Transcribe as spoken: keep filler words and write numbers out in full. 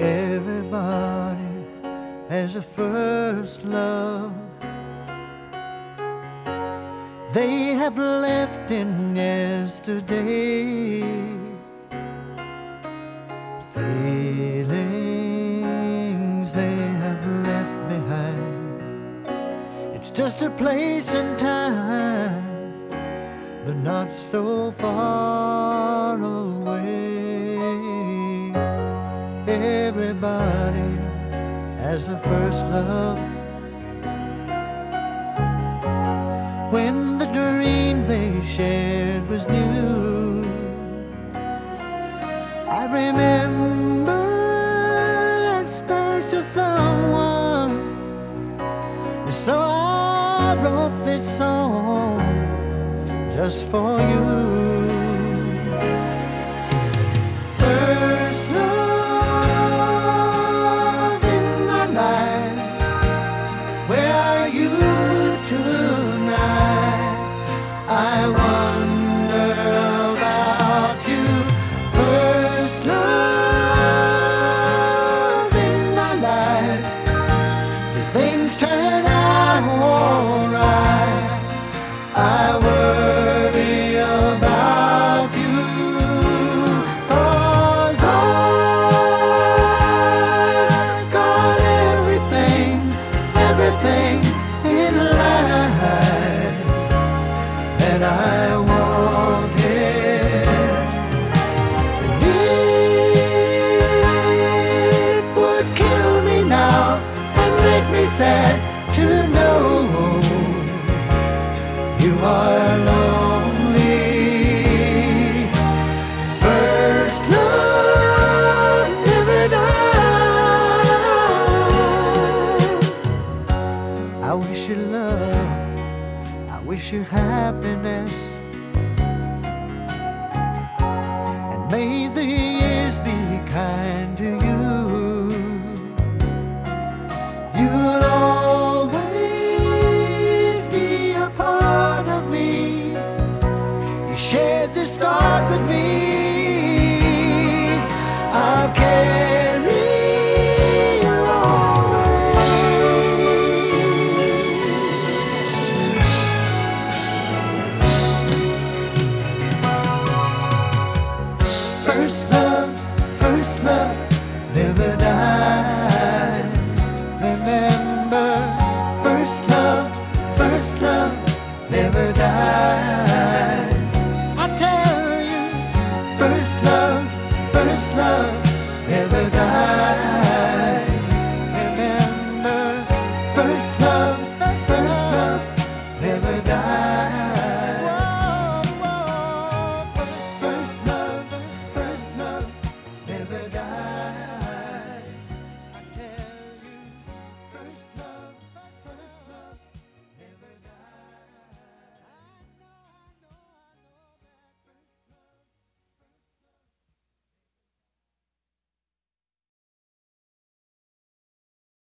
Everybody has a first love. They have left in yesterday. Feelings they have left behind. It's just a place and time, but not so far away. Everybody has a first love. When the dream they shared was new, I remember that special someone. So I wrote this song just for you. First love in my life, where are you tonight? I wonder about you. First love in my life, did things turn out alright? I worry about you, 'cause I've got everything, everything in life that I wanted. And it would kill me now and make me sad to know you are lonely. First love never dies. I wish you love, I wish you happiness, and may the years be kind to you. You'll always be a part of me. You shared this start with me. I'll carry you always. First love, first love, never